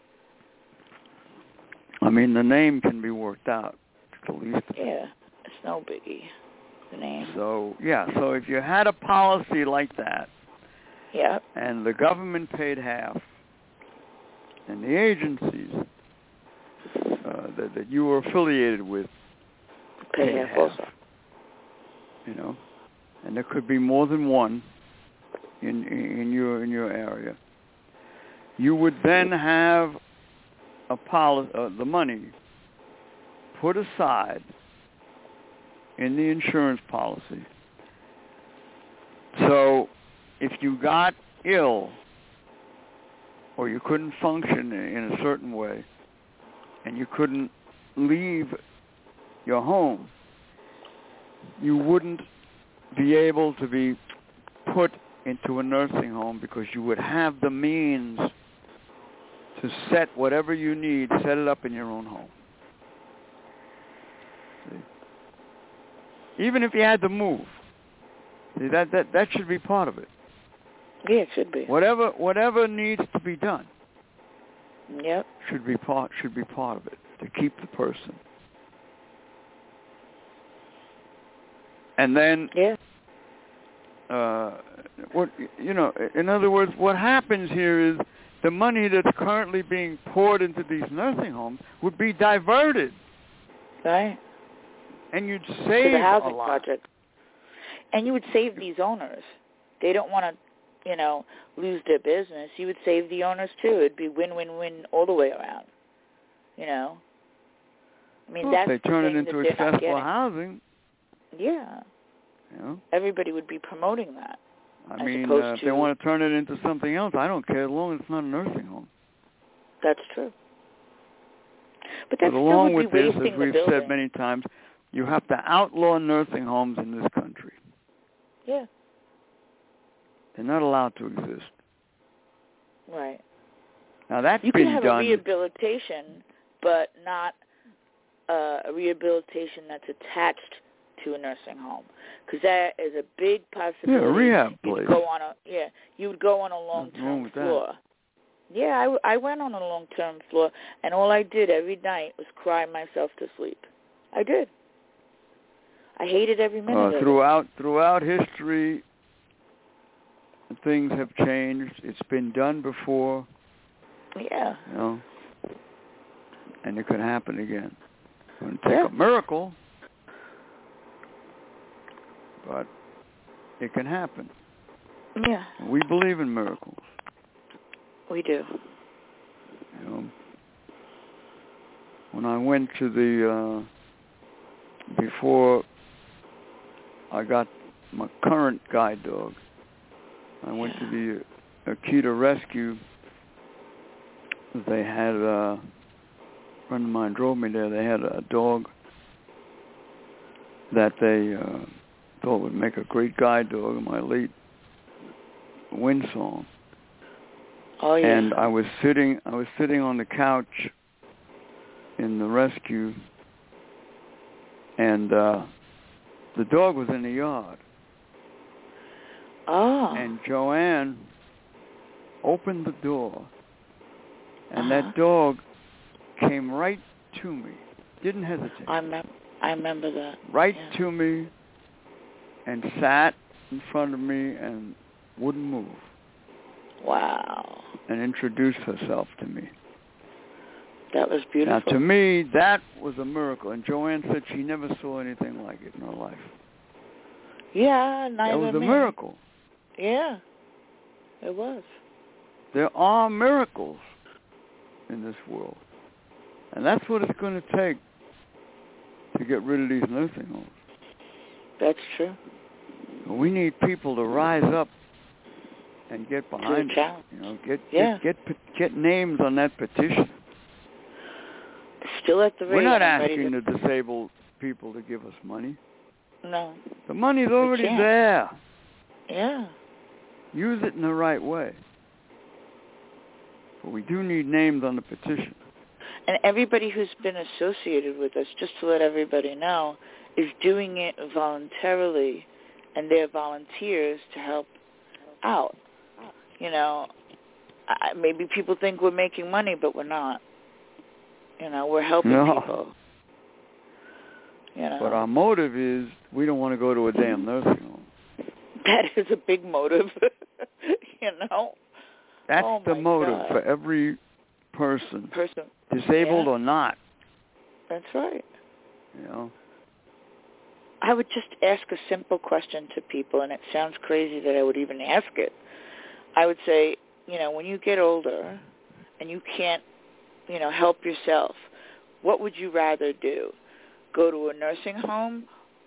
S3: I mean, the name can be worked out, at least.
S2: Yeah, it's no biggie, the name.
S3: So, yeah, so if you had a policy like that,
S2: yeah,
S3: and the government paid half, and the agencies uh, that, that you were affiliated with
S2: pay
S3: paid
S2: half,
S3: half
S2: also.
S3: You know, and there could be more than one in in your in your area. You would then have a policy, uh, the money put aside in the insurance policy. So if you got ill or you couldn't function in a certain way and you couldn't leave your home, you wouldn't be able to be put into a nursing home because you would have the means to set whatever you need, set it up in your own home. See? Even if you had to move. See, that, that, that should be part of it.
S2: Yeah, it should be.
S3: Whatever whatever needs to be done.
S2: Yep.
S3: Should be part should be part of it to keep the person. And then
S2: yeah.
S3: uh what you know, in other words, what happens here is the money that's currently being poured into these nursing homes would be diverted.
S2: Right.
S3: And you'd save
S2: to the housing
S3: a lot.
S2: project. And you would save these owners. They don't want to, you know, lose their business. You would save the owners too. It'd be win-win-win all the way around. You know. I mean,
S3: well,
S2: that's
S3: if they turn
S2: the
S3: it into
S2: thing that they're not
S3: accessible
S2: getting.
S3: housing.
S2: Yeah.
S3: You know?
S2: Everybody would be promoting that.
S3: I
S2: as
S3: mean,
S2: opposed
S3: uh, if
S2: to,
S3: they want to turn it into something else, I don't care as long as it's not a nursing home.
S2: That's true. But that
S3: But
S2: still
S3: along
S2: would
S3: with
S2: be
S3: this,
S2: wasting
S3: as we've
S2: the building.
S3: said many times, you have to outlaw nursing homes in this country.
S2: Yeah.
S3: They're not allowed to exist.
S2: Right.
S3: Now that's
S2: you
S3: been
S2: can have
S3: done.
S2: a rehabilitation, but not uh, a rehabilitation that's attached to a nursing home, because that is a big possibility.
S3: Yeah, a rehab
S2: You'd
S3: place.
S2: go on a yeah, you would go on a long-term floor. That. Yeah, I, w- I went on a long-term floor, and all I did every night was cry myself to sleep. I did. I hated every minute
S3: Uh,
S2: of
S3: throughout
S2: it.
S3: throughout history, things have changed. It's been done before.
S2: Yeah.
S3: You know, and it could happen again. It would take
S2: yeah.
S3: a miracle, but it can happen.
S2: Yeah.
S3: And we believe in miracles.
S2: We do.
S3: You know, when I went to the uh, before I got my current guide dog, I went
S2: yeah.
S3: to the Akita Rescue. They had a friend of mine drove me there. They had a dog that they uh, thought would make a great guide dog. My late Windsong.
S2: Oh yeah.
S3: And I was sitting. I was sitting on the couch in the rescue, and uh, the dog was in the yard.
S2: Oh.
S3: And Joanne opened the door, and
S2: uh-huh.
S3: that dog came right to me. Didn't hesitate.
S2: I remember. I remember that.
S3: Right
S2: yeah.
S3: to me, and sat in front of me and wouldn't move.
S2: Wow.
S3: And introduced herself to me.
S2: That was beautiful.
S3: Now, to me, that was a miracle. And Joanne said she never saw anything like it in her life.
S2: Yeah, neither
S3: It was a
S2: me.
S3: miracle.
S2: Yeah, it was.
S3: There are miracles in this world. And that's what it's going to take to get rid of these nursing homes.
S2: That's true.
S3: We need people to rise up and get behind it. You know, get,
S2: yeah.
S3: get get get names on that petition.
S2: Still at the rate.
S3: We're not
S2: I'm
S3: asking
S2: to...
S3: the disabled people to give us money.
S2: No.
S3: The money's already there.
S2: Yeah.
S3: Use it in the right way. But we do need names on the petition.
S2: And everybody who's been associated with us, just to let everybody know, is doing it voluntarily, and they're volunteers to help out. You know, I, maybe people think we're making money, but we're not. You know, we're helping
S3: no.
S2: people. You know.
S3: But our motive is we don't want to go to a damn nursing home.
S2: That is a big motive. You know.
S3: That's
S2: oh
S3: the motive
S2: God.
S3: for every person,
S2: person.
S3: disabled
S2: yeah.
S3: or not.
S2: That's right.
S3: You know.
S2: I would just ask a simple question to people, and it sounds crazy that I would even ask it. I would say, you know, when you get older and you can't, you know, help yourself, what would you rather do? Go to a nursing home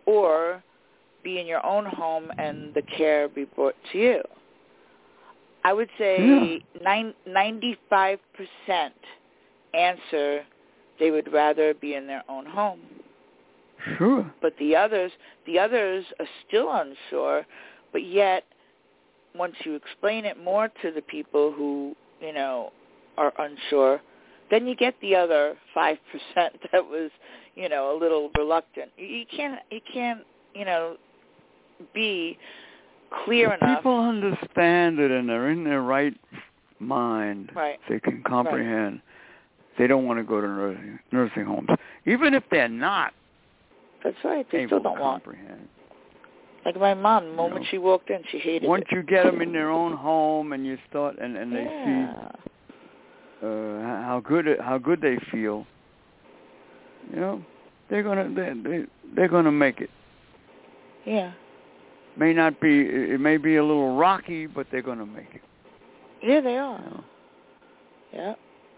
S2: or be in your own home and the care be brought to you. I would say
S3: yeah.
S2: nine, ninety-five percent answer they would rather be in their own home.
S3: Sure.
S2: But the others, the others are still unsure, but yet once you explain it more to the people who, you know, are unsure, then you get the other five percent that was, you know, a little reluctant. You can't, you can't, you know, be clear
S3: if
S2: enough.
S3: People understand it and they're in their right mind.
S2: Right.
S3: They can comprehend. Right. They don't want to go to nursing, nursing homes, even if they're not.
S2: That's right. They
S3: able
S2: still don't
S3: to
S2: want.
S3: Comprehend.
S2: Like my mom, the moment you know, she walked in, she hated
S3: once
S2: it.
S3: Once you get them in their own home and you start, and, and they
S2: yeah.
S3: see uh, how good it, how good they feel, you know, they're gonna they, they they're gonna make it.
S2: Yeah.
S3: May not be. It may be a little rocky, but they're gonna make it.
S2: Yeah, they are.
S3: You know?
S2: Yeah.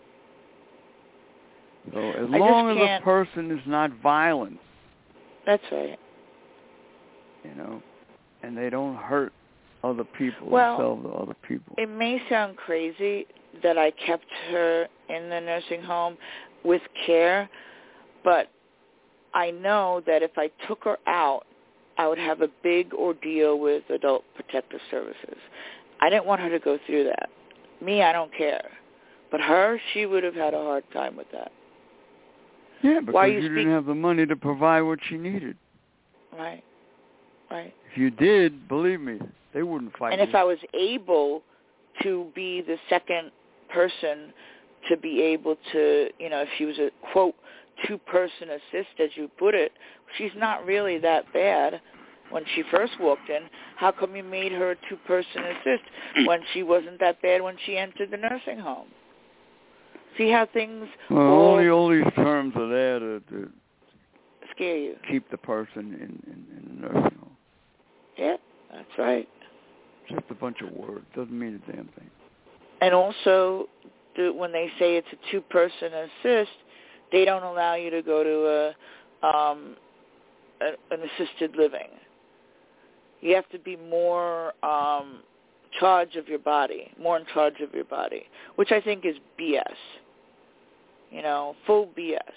S3: So as
S2: I
S3: long as
S2: can't...
S3: a person is not violent.
S2: That's right.
S3: You know, and they don't hurt other people,
S2: well,
S3: themselves or other people.
S2: It may sound crazy that I kept her in the nursing home with care, but I know that if I took her out, I would have a big ordeal with Adult Protective Services. I didn't want her to go through that. Me, I don't care. But her, she would have had a hard time with that.
S3: Yeah, because
S2: Why
S3: you,
S2: you
S3: didn't
S2: speak-
S3: have the money to provide what she needed.
S2: Right, right.
S3: If you did, believe me, they wouldn't fight
S2: And
S3: you.
S2: if I was able to be the second person to be able to, you know, if she was a, quote, two-person assist, as you put it, she's not really that bad when she first walked in. How come you made her a two-person assist when she wasn't that bad when she entered the nursing home? See how things
S3: well,
S2: all,
S3: all, the, all these terms are there to, to
S2: scare you.
S3: Keep the person in, in, in the nursing home.
S2: Yeah, that's right.
S3: Just a bunch of words. Doesn't mean a damn thing.
S2: And also, the, when they say it's a two-person assist, they don't allow you to go to a, um, a an assisted living. You have to be more um, charge of your body, more in charge of your body, which I think is B S. You know, full B S.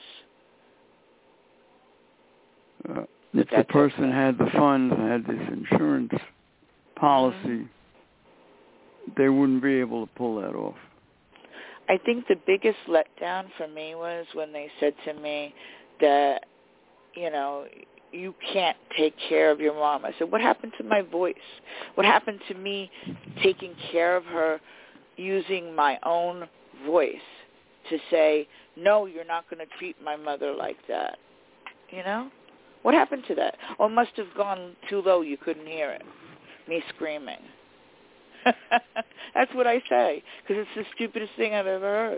S3: Uh, if
S2: That's
S3: the person
S2: okay.
S3: had the funds and had this insurance policy, mm-hmm. they wouldn't be able to pull that off.
S2: I think the biggest letdown for me was when they said to me that, you know, you can't take care of your mom. I said, what happened to my voice? What happened to me taking care of her using my own voice to say, no, you're not going to treat my mother like that? You know? What happened to that? Or it must have gone too low, you couldn't hear it. Me screaming. That's what I say, because it's the stupidest thing I've ever heard.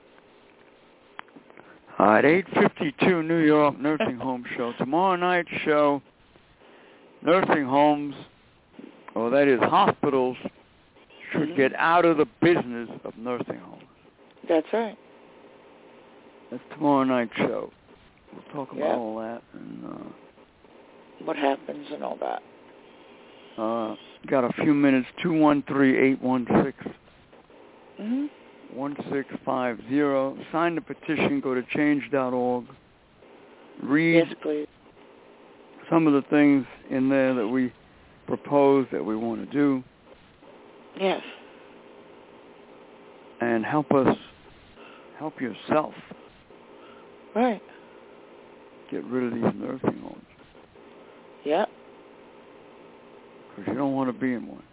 S3: All right, eight fifty-two New York Nursing Home Show. Tomorrow night's show, nursing homes, or that is hospitals, should
S2: mm-hmm.
S3: get out of the business of nursing homes.
S2: That's right.
S3: That's tomorrow night's show. We'll talk about
S2: yep.
S3: all that. And uh,
S2: what happens and all that.
S3: Uh, got a few minutes. two one three, eight one six, one six five zero. Sign the petition. Go to change dot org. Read
S2: yes, please.
S3: some of the things in there that we propose that we want to do.
S2: Yes.
S3: And help us, help yourself.
S2: Right.
S3: Get rid of these nursing homes.
S2: Yep.
S3: Because you don't want to be in one.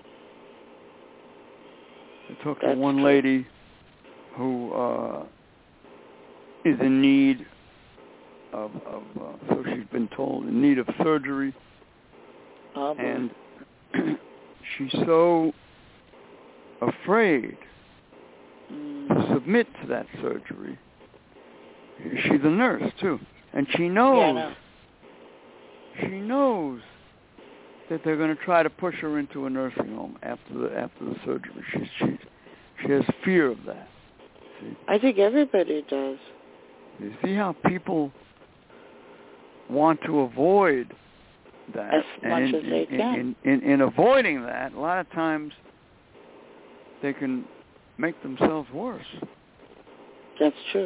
S3: I talked
S2: That's
S3: to one
S2: true.
S3: lady who uh, is in need of, of uh, so she's been told, in need of surgery.
S2: Oh, boy.
S3: And she's so afraid
S2: mm.
S3: to submit to that surgery. She's a nurse, too. And she knows,
S2: yeah, no.
S3: she knows that they're going to try to push her into a nursing home after the after the surgery. She's she she has fear of that. See?
S2: I think everybody does.
S3: You see how people want to avoid that.
S2: as
S3: and
S2: much
S3: in,
S2: as they
S3: in,
S2: can.
S3: In, in, in avoiding that, a lot of times they can make themselves worse.
S2: That's true.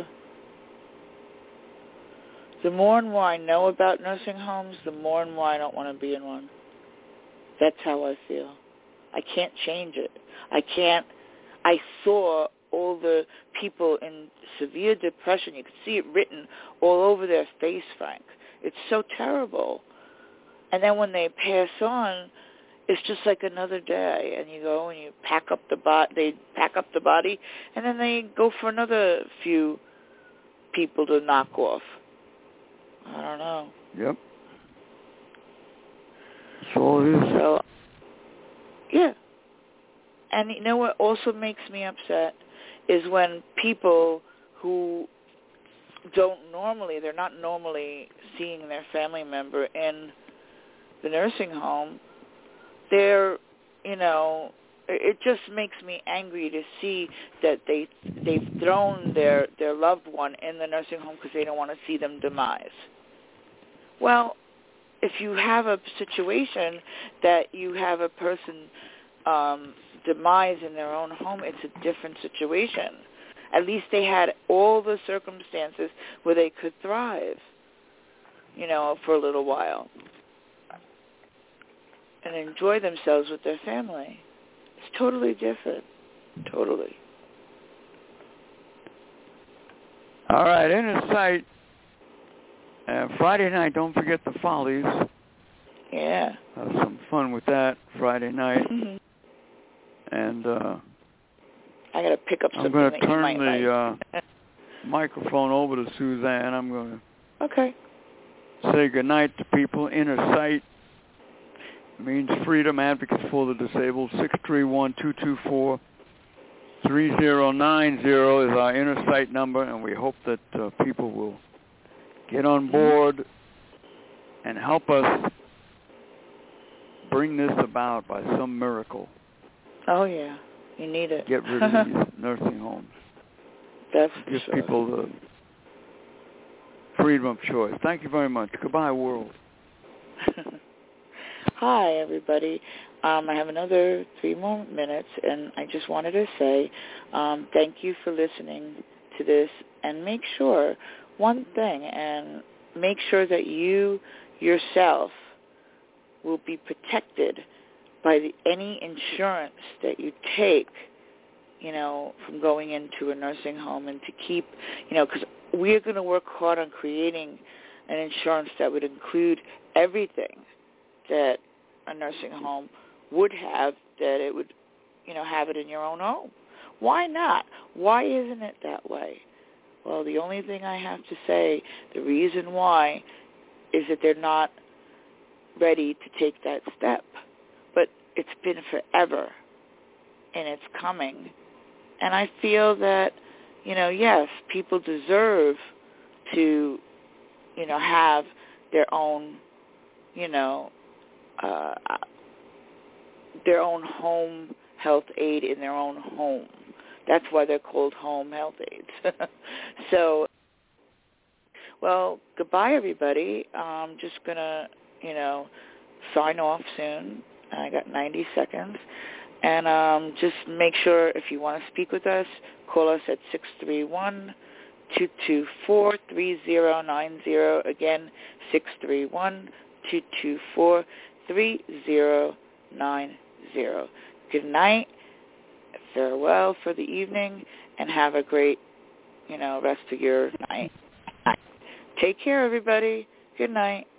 S2: The more and more I know about nursing homes, the more and more I don't want to be in one. That's how I feel. I can't change it. I can't. I saw all the people in severe depression. You could see it written all over their face, Frank. It's so terrible. And then when they pass on, it's just like another day. And you go and you pack up the body. They pack up the body, and then they go for another few people to knock off. I don't know.
S3: Yep. That's all it is.
S2: So, yeah. And you know what also makes me upset is when people who don't normally, they're not normally seeing their family member in the nursing home, they're, you know, it just makes me angry to see that they, they've thrown their, their loved one in the nursing home because they don't want to see them demise. Well, if you have a situation that you have a person um, demise in their own home, it's a different situation. At least they had all the circumstances where they could thrive, you know, for a little while and enjoy themselves with their family. It's totally different. Totally.
S3: All right, Inner Sight. Uh, Friday night, don't forget the Follies.
S2: Yeah.
S3: Have some fun with that Friday night.
S2: Mm-hmm.
S3: And uh,
S2: I got to pick up
S3: I'm
S2: something
S3: going
S2: that
S3: to
S2: you
S3: turn
S2: might
S3: the
S2: like.
S3: uh, microphone over to Suzanne. I'm going to
S2: okay.
S3: say goodnight to people. Inner Sight means freedom. Advocates for the disabled. six three one, two two four, three zero nine zero is our Inner Sight number, and we hope that uh, people will get on board and help us bring this about by some miracle.
S2: Oh, yeah. You need it.
S3: Get rid of these nursing homes.
S2: That's
S3: Give
S2: sure.
S3: people the freedom of choice. Thank you very much. Goodbye, world.
S2: Hi, everybody. Um, I have another three more minutes, and I just wanted to say um, thank you for listening to this, and make sure, one thing, and make sure that you yourself will be protected by the, any insurance that you take, you know, from going into a nursing home, and to keep, you know, because we're going to work hard on creating an insurance that would include everything that a nursing home would have, that it would, you know, have it in your own home. Why not? Why isn't it that way? Well, the only thing I have to say, the reason why, is that they're not ready to take that step. But it's been forever, and it's coming. And I feel that, you know, yes, people deserve to, you know, have their own, you know, uh, their own home health aid in their own home. That's why they're called home health aides. So, well, goodbye, everybody. I'm just going to, you know, sign off soon. I got ninety seconds. And um, just make sure, if you want to speak with us, call us at six three one, two two four, three zero nine zero. Again, six three one, two two four, three zero nine zero. Good night. Farewell for the evening, and have a great, you know, rest of your night. Take care, everybody. Good night.